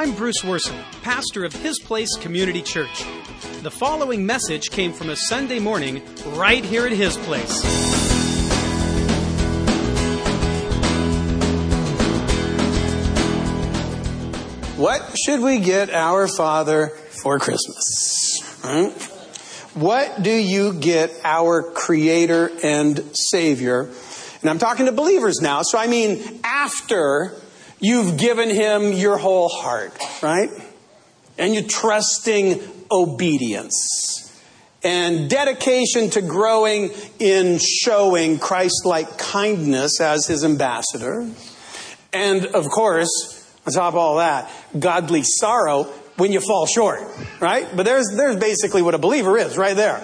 I'm Bruce Worson, pastor of His Place Community Church. The following message came from a Sunday morning right here at His Place. What should we get our Father for Christmas? What do you get our Creator and Savior? And I'm talking to believers now, so I mean after you've given Him your whole heart, right? And you're trusting obedience and dedication to growing in showing Christ-like kindness as His ambassador. And of course, on top of all that, godly sorrow when you fall short, right? But there's basically what a believer is right there.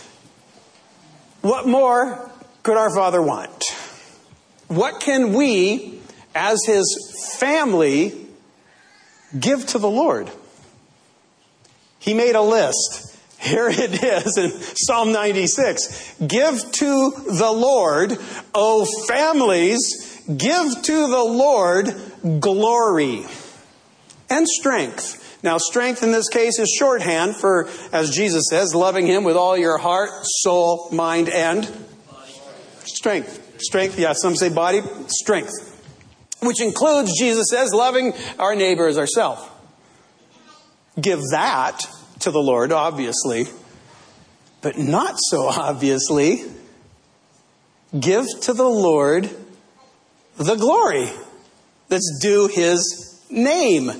What more could our Father want? What can we, as His family, give to the Lord? He made a list. Here it is in Psalm 96. Give to the Lord, O families, give to the Lord glory and strength. Now, strength in this case is shorthand for, as Jesus says, loving Him with all your heart, soul, mind, and strength. Strength, yeah, some say body, strength. Which includes, Jesus says, loving our neighbor as ourselves. Give that to the Lord, obviously. But not so obviously, give to the Lord the glory that's due His name.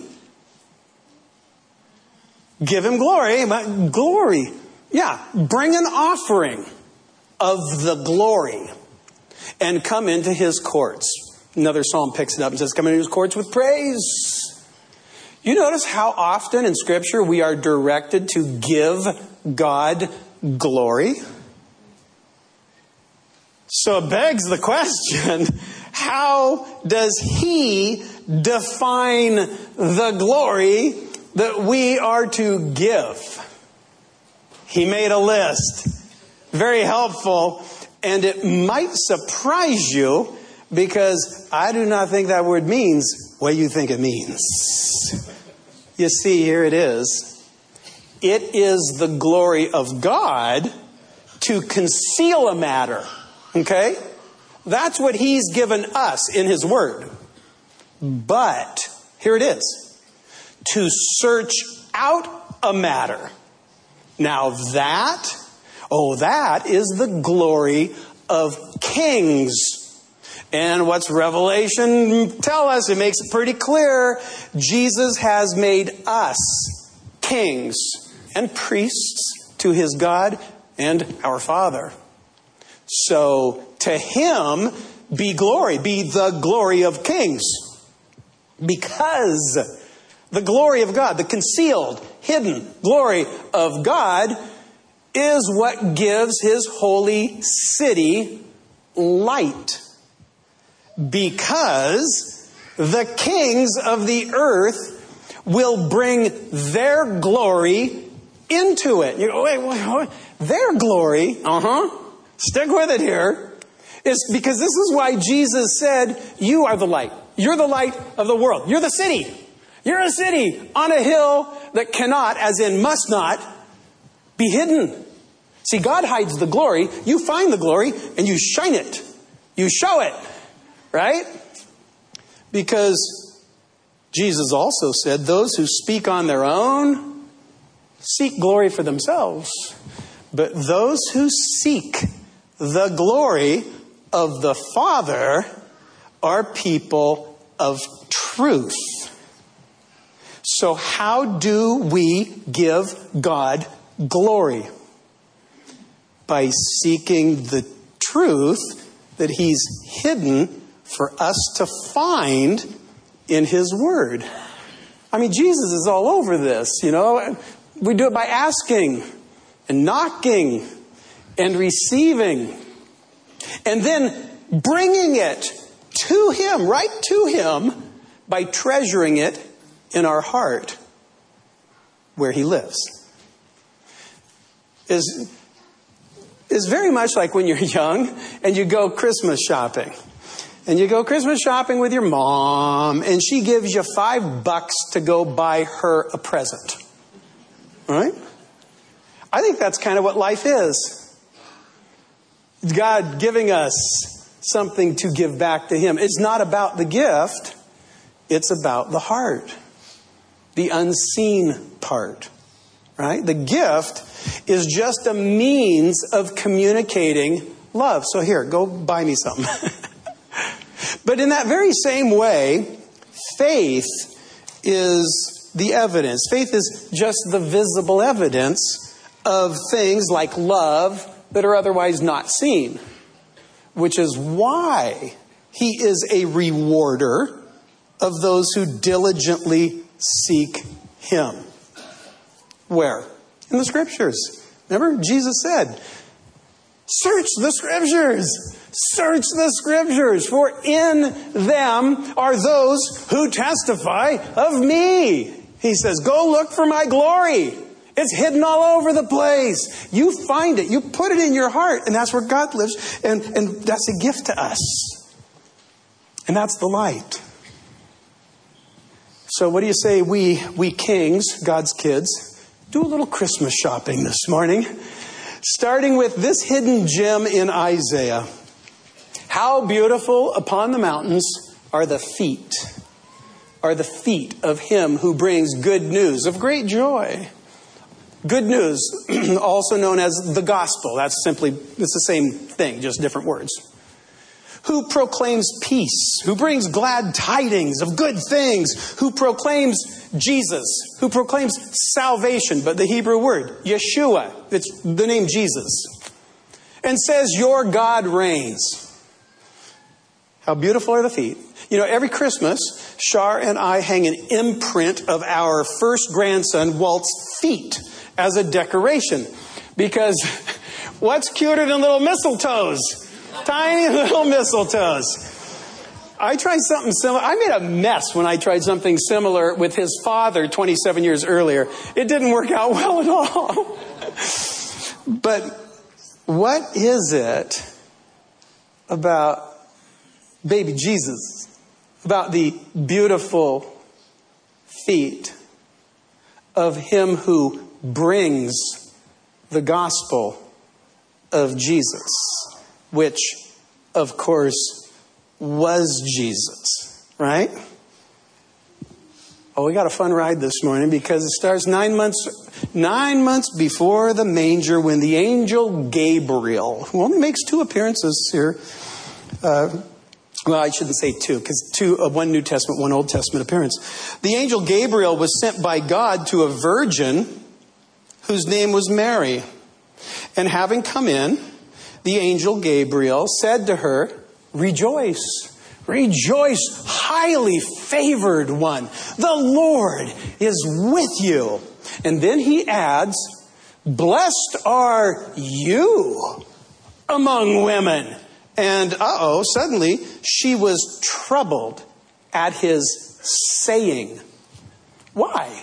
Give Him glory. Glory. Yeah, bring an offering of the glory and come into His courts. Another psalm picks it up and says, come into His courts with praise. You notice how often in Scripture we are directed to give God glory? So it begs the question, how does He define the glory that we are to give? He made a list. Very helpful. And it might surprise you because I do not think that word means what you think it means. You see, here it is. It is the glory of God to conceal a matter. Okay? That's what He's given us in His Word. But, here it is. To search out a matter. Now that is the glory of kings. And what's Revelation tell us? It makes it pretty clear. Jesus has made us kings and priests to His God and our Father. So to Him be glory, be the glory of kings. Because the glory of God, the concealed, hidden glory of God is what gives His holy city light. Because the kings of the earth will bring their glory into it. You go, wait, their glory? Stick with it here. It's because this is why Jesus said, you are the light. You're the light of the world. You're the city. You're a city on a hill that cannot, as in must not, be hidden. See, God hides the glory. You find the glory and you shine it. You show it. Right? Because Jesus also said, those who speak on their own seek glory for themselves. But those who seek the glory of the Father are people of truth. So how do we give God glory? By seeking the truth that He's hidden for us to find in His Word. I mean, Jesus is all over this, you know. We do it by asking and knocking and receiving. And then bringing it to Him, right to Him, by treasuring it in our heart where He lives. Is very much like when you're young and you go Christmas shopping. and you go Christmas shopping with your mom, and she gives you $5 to go buy her a present. Right? I think that's kind of what life is. God giving us something to give back to Him. It's not about the gift. It's about the heart. The unseen part. Right? The gift is just a means of communicating love. So here, go buy me something. But in that very same way, faith is the evidence. Faith is just the visible evidence of things like love that are otherwise not seen. Which is why He is a rewarder of those who diligently seek Him. Where? In the Scriptures. Remember, Jesus said, search the Scriptures. Search the Scriptures, for in them are those who testify of me. He says, go look for my glory. It's hidden all over the place. You find it. You put it in your heart, and that's where God lives. And that's a gift to us. And that's the light. So what do you say we kings, God's kids, do a little Christmas shopping this morning, starting with this hidden gem in Isaiah. How beautiful upon the mountains are the feet of Him who brings good news of great joy. Good news, also known as the gospel. It's the same thing, just different words. Who proclaims peace, who brings glad tidings of good things, who proclaims Jesus, who proclaims salvation, but the Hebrew word, Yeshua, it's the name Jesus, and says, your God reigns. How beautiful are the feet. You know, every Christmas, Shar and I hang an imprint of our first grandson, Walt's feet as a decoration. Because what's cuter than little mistletoes? Tiny little mistletoes. I tried something similar. I made a mess when I tried something similar with his father 27 years earlier. It didn't work out well at all. But what is it about baby Jesus, about the beautiful feet of Him who brings the gospel of Jesus, which, of course, was Jesus, right? Oh, we got a fun ride this morning because it starts 9 months before the manger, when the angel Gabriel, who only makes 2 appearances here, well, I shouldn't say 2, because 1 New Testament, 1 Old Testament appearance. The angel Gabriel was sent by God to a virgin whose name was Mary. And having come in, the angel Gabriel said to her, rejoice, rejoice, highly favored one. The Lord is with you. And then he adds, blessed are you among women. And suddenly she was troubled at his saying. Why?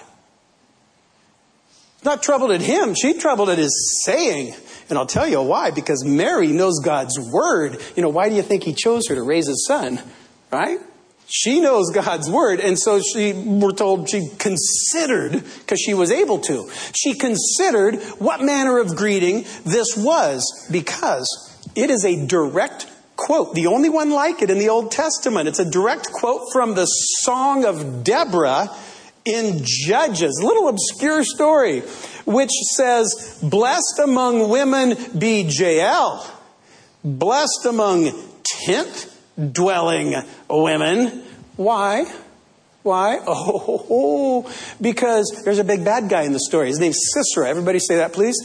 Not troubled at him. She troubled at his saying. And I'll tell you why. Because Mary knows God's word. You know, why do you think He chose her to raise His son? Right? She knows God's word. And so we're told she considered, because she was able to. She considered what manner of greeting this was, because it is a direct quote, the only one like it in the Old Testament. It's a direct quote from the Song of Deborah in Judges, a little obscure story, which says, blessed among women be Jael, blessed among tent-dwelling women. Why? Why? Because there's a big bad guy in the story. His name's Sisera. Everybody say that, please.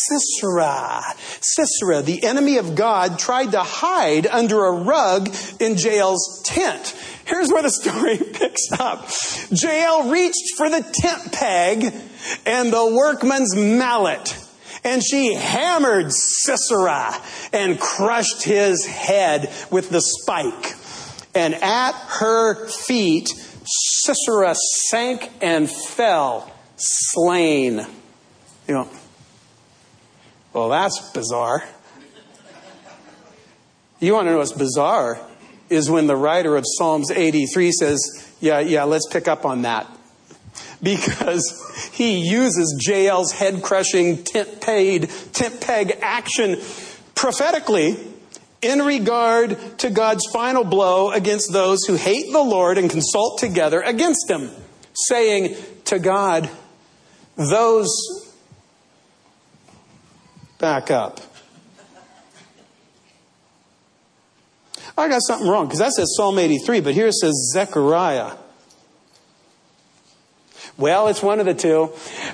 Sisera, the enemy of God, tried to hide under a rug in Jael's tent. Here's where the story picks up. Jael reached for the tent peg and the workman's mallet, and she hammered Sisera and crushed his head with the spike. And at her feet, Sisera sank and fell, slain. You know, well, that's bizarre. You want to know what's bizarre? is when the writer of Psalms 83 says, yeah, let's pick up on that. Because he uses Jael's head-crushing tent peg action prophetically in regard to God's final blow against those who hate the Lord and consult together against him, saying to God, those... Back up. I got something wrong, because that says Psalm 83, but here it says Zechariah. Well, it's one of the two.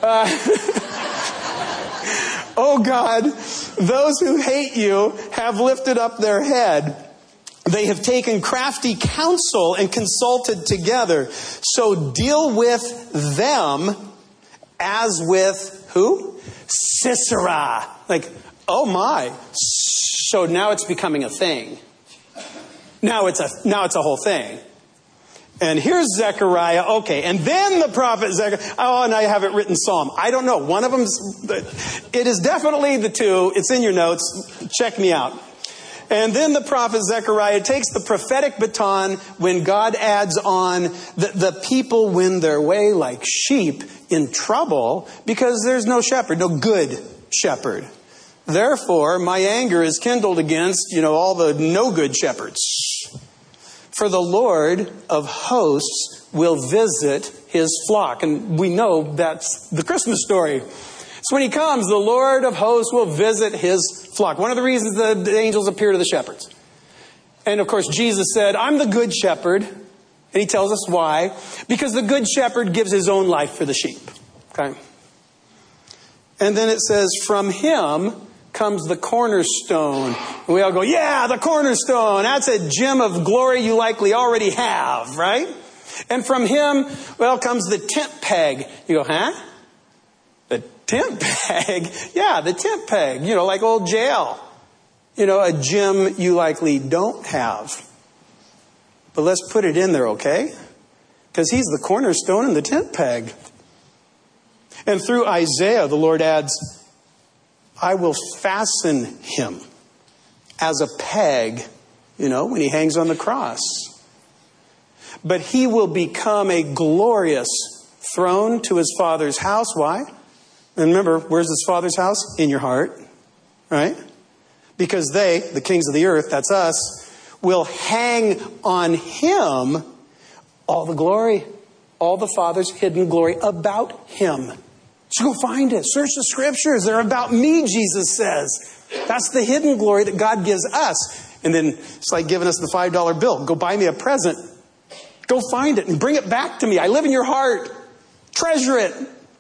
Oh God, those who hate you have lifted up their head. They have taken crafty counsel and consulted together. So deal with them as with who? Sisera. Like, oh my. So now it's becoming a thing. Now it's a whole thing. And here's Zechariah. Okay. And then the prophet Zechariah. Oh, and I have it written Psalm. I don't know. One of them's, it is definitely the two. It's in your notes. Check me out. And then the prophet Zechariah takes the prophetic baton when God adds on the people win their way like sheep in trouble because there's no shepherd, no good shepherd. Therefore, my anger is kindled against, all the no good shepherds. For the Lord of hosts will visit his flock. And we know that's the Christmas story. So when he comes, the Lord of hosts will visit his flock. One of the reasons the angels appear to the shepherds. And of course, Jesus said, I'm the good shepherd. And he tells us why. Because the good shepherd gives his own life for the sheep. Okay. And then it says, from him comes the cornerstone. And we all go, yeah, the cornerstone. That's a gem of glory you likely already have, right? And from him, comes the tent peg. You go, huh? The tent peg? Yeah, the tent peg. Like old Jael. A gem you likely don't have. But let's put it in there, okay? Because he's the cornerstone and the tent peg. And through Isaiah, the Lord adds, I will fasten him as a peg, when he hangs on the cross. But he will become a glorious throne to his Father's house. Why? And remember, where's his Father's house? In your heart, right? Because they, the kings of the earth, that's us, will hang on him all the glory, all the Father's hidden glory about him. So go find it. Search the scriptures. They're about me, Jesus says. That's the hidden glory that God gives us. And then it's like giving us the $5 bill. Go buy me a present. Go find it and bring it back to me. I live in your heart. Treasure it.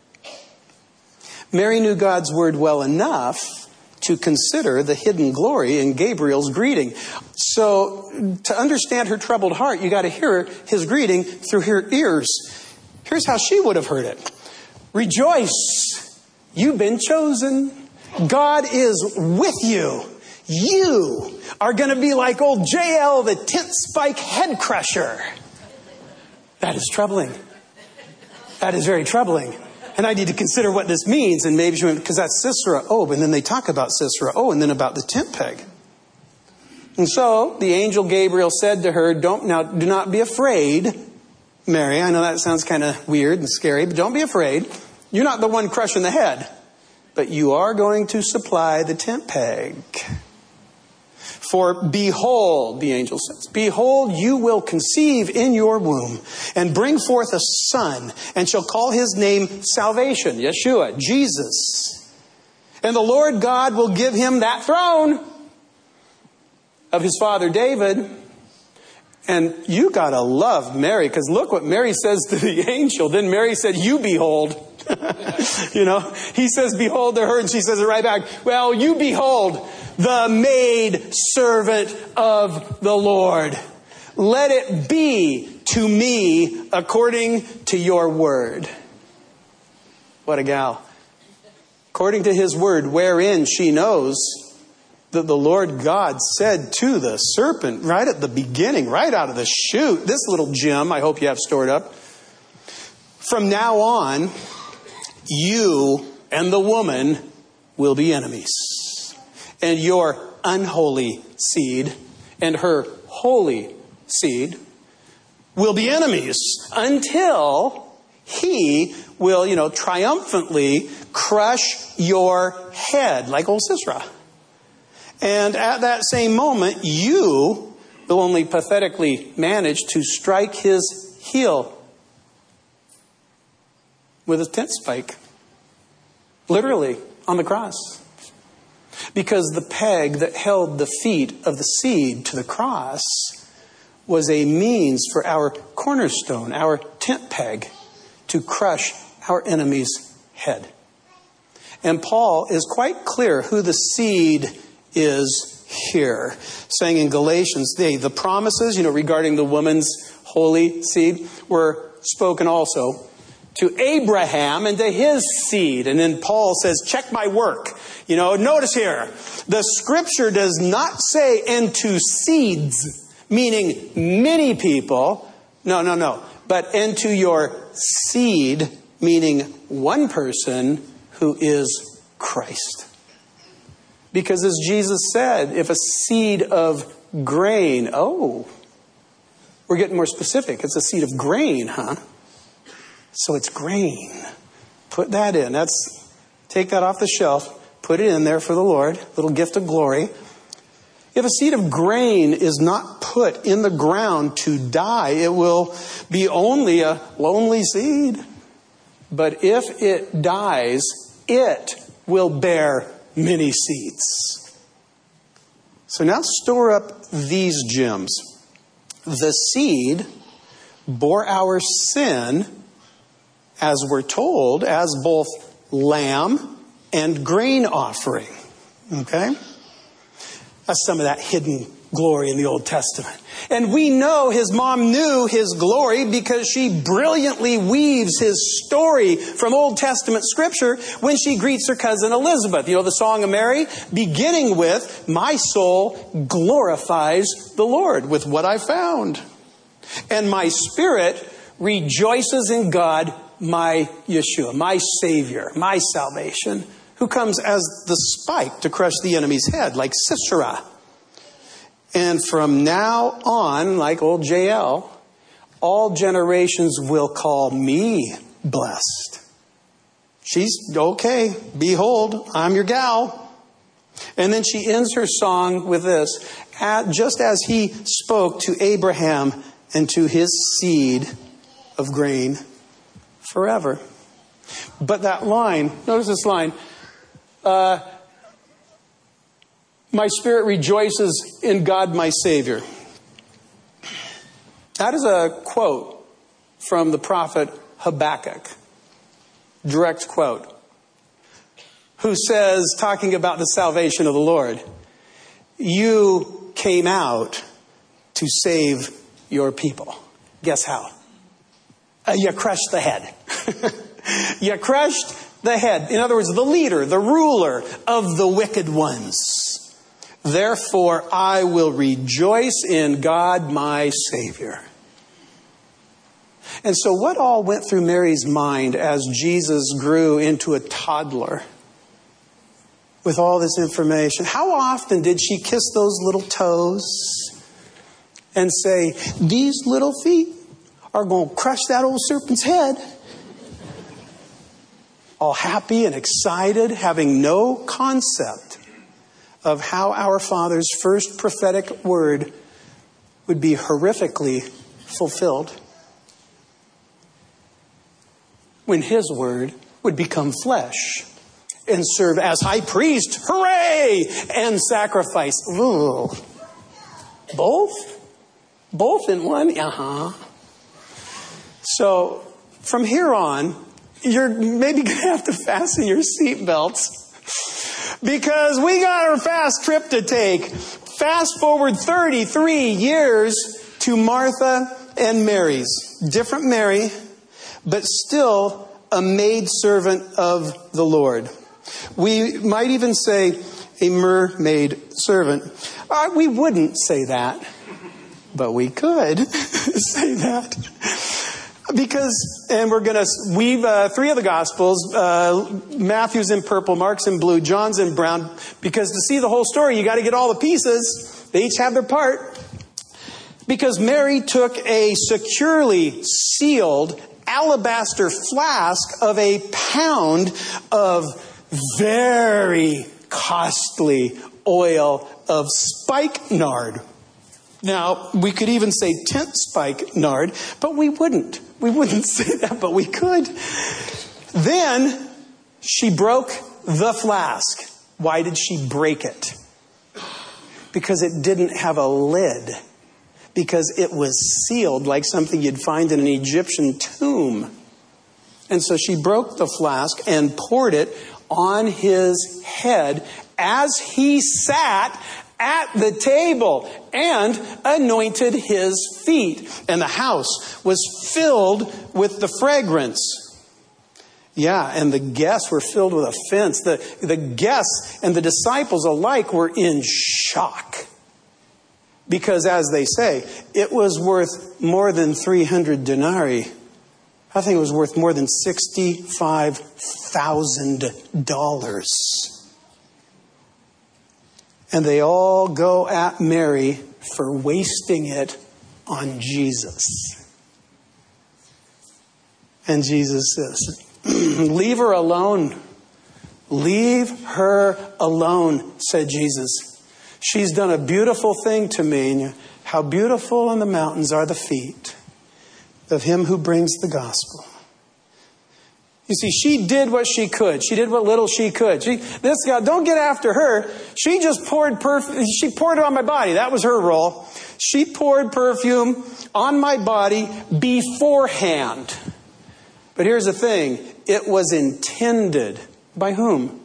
Mary knew God's word well enough to consider the hidden glory in Gabriel's greeting. So to understand her troubled heart, you got to hear his greeting through her ears. Here's how she would have heard it. Rejoice, you've been chosen. God is with you. You are going to be like old Jael, the tent spike head crusher. That is troubling. That is very troubling. And I need to consider what this means. And maybe she went, because that's Sisera. Oh, and then they talk about Sisera. Oh, and then about the tent peg. And so the angel Gabriel said to her, do not be afraid, Mary. I know that sounds kind of weird and scary, but don't be afraid. You're not the one crushing the head, but you are going to supply the tent peg. For behold, the angel says, behold, you will conceive in your womb and bring forth a son and shall call his name Salvation, Yeshua, Jesus. And the Lord God will give him that throne of his father David. And you got to love Mary, because look what Mary says to the angel. Then Mary said, you behold. He says, behold to her, and she says it right back. Well, you behold the maid servant of the Lord. Let it be to me according to your word. What a gal. According to his word, wherein she knows that the Lord God said to the serpent right at the beginning, right out of the chute, this little gem I hope you have stored up. From now on, you and the woman will be enemies. And your unholy seed and her holy seed will be enemies until he will, triumphantly crush your head like old Sisera. And at that same moment, you will only pathetically manage to strike his heel with a tent spike. Literally, on the cross. Because the peg that held the feet of the seed to the cross was a means for our cornerstone, our tent peg, to crush our enemy's head. And Paul is quite clear who the seed is here, saying in Galatians, the promises, regarding the woman's holy seed were spoken also to Abraham and to his seed. And then Paul says, check my work. Notice here, the scripture does not say, and to seeds, meaning many people. No. But and to your seed, meaning one person who is Christ. Because as Jesus said, if a seed of grain, we're getting more specific. It's a seed of grain, huh? So it's grain. Put that in. Take that off the shelf. Put it in there for the Lord. Little gift of glory. If a seed of grain is not put in the ground to die, it will be only a lonely seed. But if it dies, it will bear many seeds. So now store up these gems. The seed bore our sin, as we're told, as both lamb and grain offering. Okay? That's some of that hidden glory in the Old Testament. And we know his mom knew his glory because she brilliantly weaves his story from Old Testament scripture when she greets her cousin Elizabeth. The Song of Mary, beginning with, my soul glorifies the Lord with what I found. And my spirit rejoices in God, my Yeshua, my Savior, my salvation, who comes as the spike to crush the enemy's head, like Sisera. And from now on, like old JL, all generations will call me blessed. She's okay. Behold, I'm your gal. And then she ends her song with this. Just as he spoke to Abraham and to his seed of grain forever. But that line, notice this line, my spirit rejoices in God, my Savior. That is a quote from the prophet Habakkuk. Direct quote. Who says, talking about the salvation of the Lord, you came out to save your people. Guess how? You crushed the head. You crushed the head. In other words, the leader, the ruler of the wicked ones. Therefore, I will rejoice in God, my Savior. And so what all went through Mary's mind as Jesus grew into a toddler with all this information? How often did she kiss those little toes and say, these little feet are going to crush that old serpent's head? All happy and excited, having no concept of how our Father's first prophetic word would be horrifically fulfilled when his word would become flesh and serve as high priest, hooray, and sacrifice. Ooh. Both in one? So from here on, you're maybe going to have to fasten your seatbelts because we got our fast trip to take. Fast forward 33 years to Martha and Mary's. Different Mary, but still a maidservant of the Lord. We might even say a mermaid servant. We wouldn't say that, but we could say that. Because, and we're going to weave three of the Gospels. Matthew's in purple, Mark's in blue, John's in brown. Because to see the whole story, you got to get all the pieces. They each have their part. Because Mary took a securely sealed alabaster flask of a pound of very costly oil of spikenard. Now, we could even say tent spikenard, but we wouldn't. We wouldn't say that, but we could. Then she broke the flask. Why did she break it? Because it didn't have a lid. Because it was sealed like something you'd find in an Egyptian tomb. And so she broke the flask and poured it on his head as he sat at the table and anointed his feet. And the house was filled with the fragrance. Yeah, and the guests were filled with offense. The guests and the disciples alike were in shock. Because, as they say, it was worth more than 300 denarii. I think it was worth more than $65,000. And they all go at Mary for wasting it on Jesus. And Jesus says, leave her alone. Leave her alone, said Jesus. She's done a beautiful thing to me. How beautiful on the mountains are the feet of him who brings the gospel. You see, she did what she could. She did what little she could. This guy, don't get after her. She just poured perfume. She poured it on my body. That was her role. She poured perfume on my body beforehand. But here's the thing. It was intended. By whom?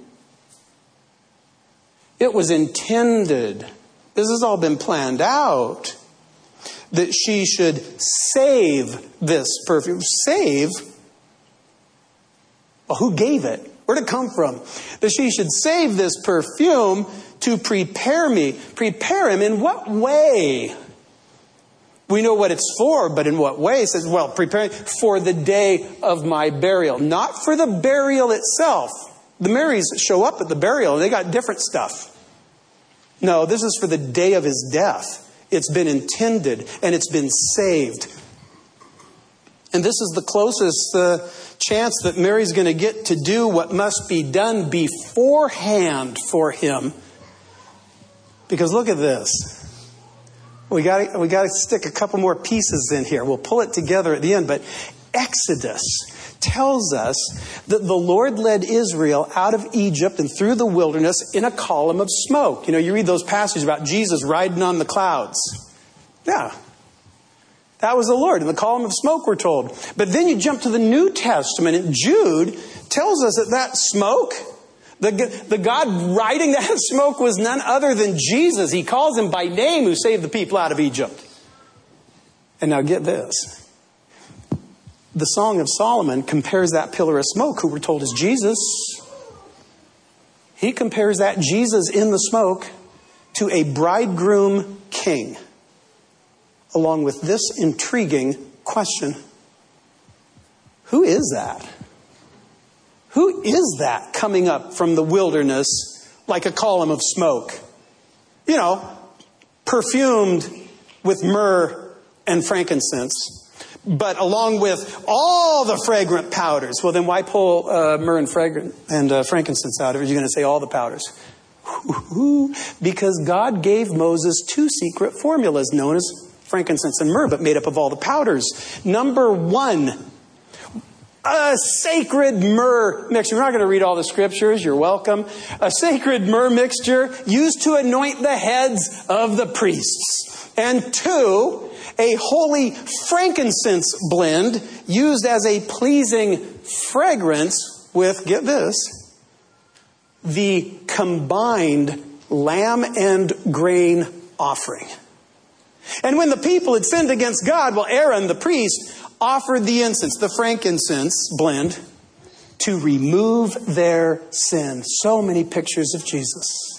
It was intended. This has all been planned out. That she should save this perfume. Save? Well, who gave it? Where'd it come from? That she should save this perfume to prepare me. Prepare him in what way? We know what it's for, but in what way? It says, well, prepare for the day of my burial. Not for the burial itself. The Marys show up at the burial and they got different stuff. No, this is for the day of his death. It's been intended and it's been saved. And this is the closest chance that Mary's going to get to do what must be done beforehand for him. Because look at this. We got to stick a couple more pieces in here. We'll pull it together at the end. But Exodus tells us that the Lord led Israel out of Egypt and through the wilderness in a column of smoke. You know, you read those passages about Jesus riding on the clouds. Yeah. That was the Lord. In the column of smoke, we're told. But then you jump to the New Testament, and Jude tells us that smoke, the God riding that smoke was none other than Jesus. He calls him by name who saved the people out of Egypt. And now get this. The Song of Solomon compares that pillar of smoke, who we're told is Jesus. He compares that Jesus in the smoke to a bridegroom king. Along with this intriguing question. Who is that? Who is that coming up from the wilderness like a column of smoke? You know, perfumed with myrrh and frankincense, but along with all the fragrant powders. Well, then why pull myrrh and frankincense out of it? You're going to say all the powders. Because God gave Moses two secret formulas known as frankincense and myrrh, but made up of all the powders. Number one, a sacred myrrh mixture. We're not going to read all the scriptures. You're welcome. A sacred myrrh mixture used to anoint the heads of the priests. And two, a holy frankincense blend used as a pleasing fragrance with, get this, the combined lamb and grain offering. And when the people had sinned against God, well, Aaron, the priest, offered the incense, the frankincense blend, to remove their sin. So many pictures of Jesus.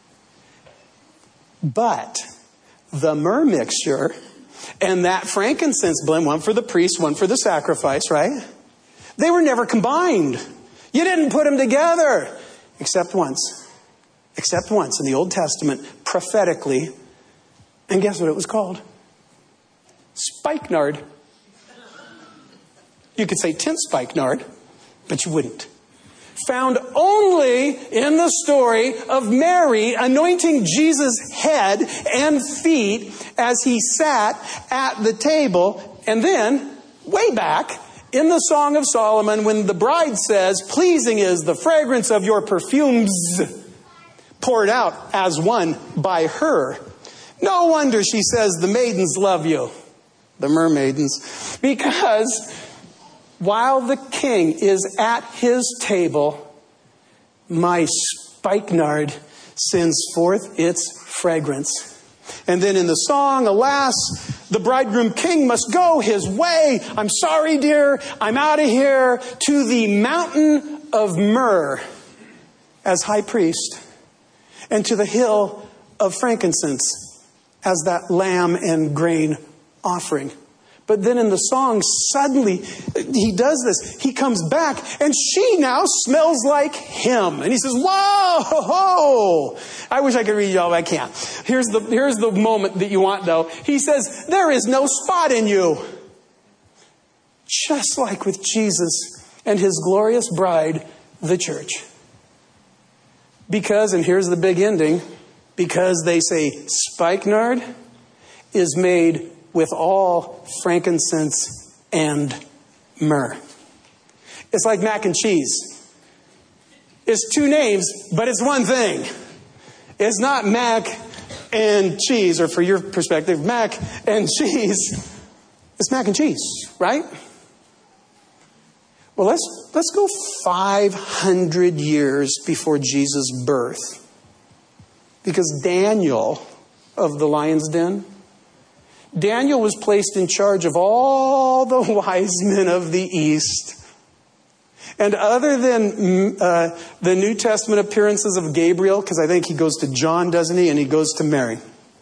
But the myrrh mixture and that frankincense blend, one for the priest, one for the sacrifice, right? They were never combined. You didn't put them together. Except once. Except once in the Old Testament, prophetically. And guess what it was called? spikenard. You could say 10 spikenard, but you wouldn't. Found only in the story of Mary anointing Jesus' head and feet as he sat at the table. And then, way back, in the Song of Solomon, when the bride says, pleasing is the fragrance of your perfumes poured out as one by her. No wonder she says the maidens love you, the mermaidens, because while the king is at his table, my spikenard sends forth its fragrance. And then in the song, alas, the bridegroom king must go his way. I'm sorry, dear, I'm out of here, to the mountain of myrrh as high priest, and to the hill of frankincense as that lamb and grain offering. But then in the song, suddenly, he does this. He comes back, and she now smells like him. And he says, whoa! I wish I could read you all, but I can't. Here's the moment that you want, though. He says, there is no spot in you. Just like with Jesus and his glorious bride, the church. Because, and here's the big ending, because they say spikenard is made with all frankincense and myrrh. It's like mac and cheese. It's two names, but it's one thing. It's not mac and cheese, or for your perspective, mac and cheese. It's mac and cheese, right? Well, let's go 500 years before Jesus' birth. Because Daniel of the lion's den, Daniel was placed in charge of all the wise men of the East. And other than the New Testament appearances of Gabriel, because I think he goes to John, doesn't he? And he goes to Mary.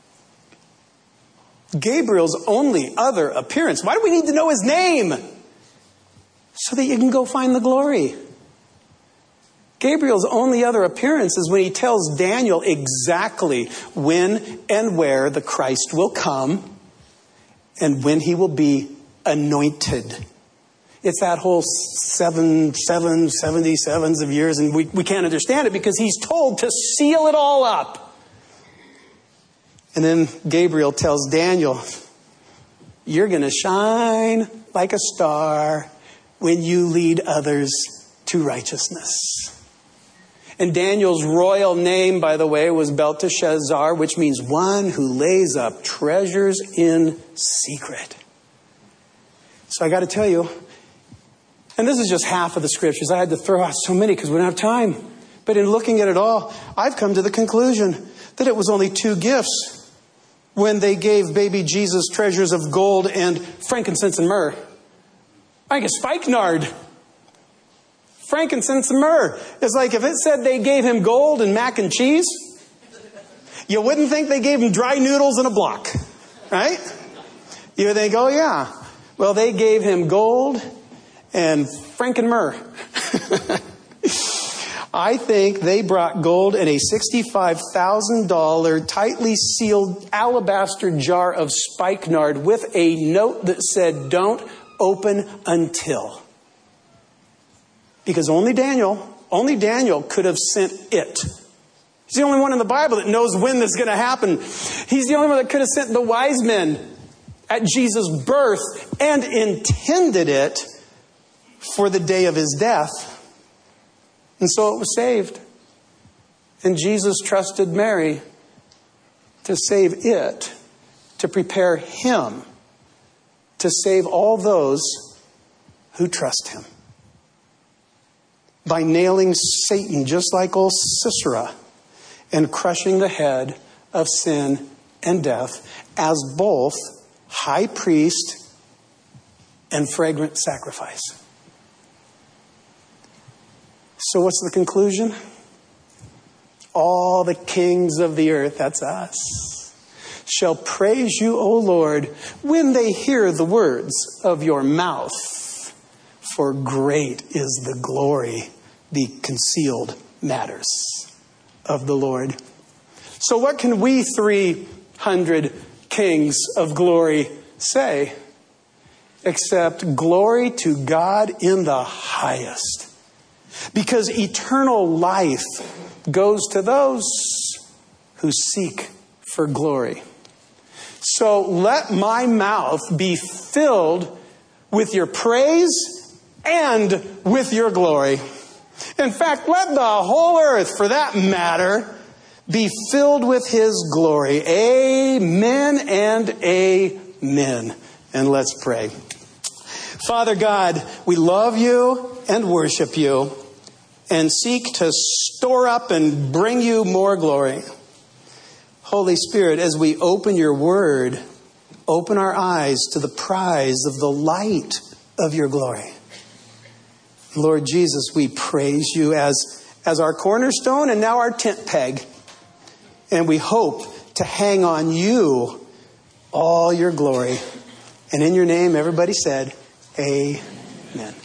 Gabriel's only other appearance. Why do we need to know his name? So that you can go find the glory. Gabriel's only other appearance is when he tells Daniel exactly when and where the Christ will come and when he will be anointed. It's that whole 77s of years, and we can't understand it because he's told to seal it all up. And then Gabriel tells Daniel, you're going to shine like a star when you lead others to righteousness. And Daniel's royal name, by the way, was Belteshazzar, which means one who lays up treasures in secret. So I got to tell you, and this is just half of the scriptures. I had to throw out so many because we don't have time. But in looking at it all, I've come to the conclusion that it was only two gifts when they gave baby Jesus treasures of gold and frankincense and myrrh. I think it's spikenard. Frankincense and myrrh. It's like if it said they gave him gold and mac and cheese, you wouldn't think they gave him dry noodles and a block, right? You would think, oh yeah. Well, they gave him gold and franken myrrh. I think they brought gold in a $65,000 tightly sealed alabaster jar of spikenard with a note that said, don't open until. Because only Daniel could have sent it. He's the only one in the Bible that knows when this is going to happen. He's the only one that could have sent the wise men at Jesus' birth and intended it for the day of his death. And so it was saved. And Jesus trusted Mary to save it, to prepare him to save all those who trust him. By nailing Satan just like old Sisera and crushing the head of sin and death as both high priest and fragrant sacrifice. So what's the conclusion? All the kings of the earth, that's us, shall praise you, O Lord, when they hear the words of your mouth. For great is the glory, the concealed matters of the Lord. So what can we 300 kings of glory say except glory to God in the highest. Because eternal life goes to those who seek for glory. So let my mouth be filled with your praise and with your glory. In fact, let the whole earth, for that matter, be filled with His glory. Amen and amen. And let's pray. Father God, we love you and worship you and seek to store up and bring you more glory. Holy Spirit, as we open your word, open our eyes to the prize of the light of your glory. Lord Jesus, we praise you as our cornerstone and now our tent peg. And we hope to hang on you all your glory. And in your name, everybody said, amen.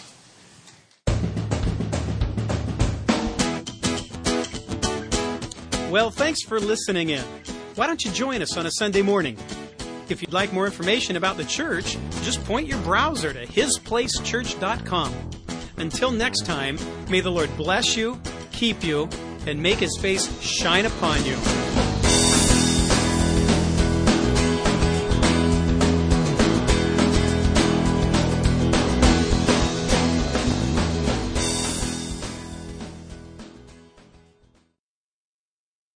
Well, thanks for listening in. Why don't you join us on a Sunday morning? If you'd like more information about the church, just point your browser to hisplacechurch.com. Until next time, may the Lord bless you, keep you, and make His face shine upon you.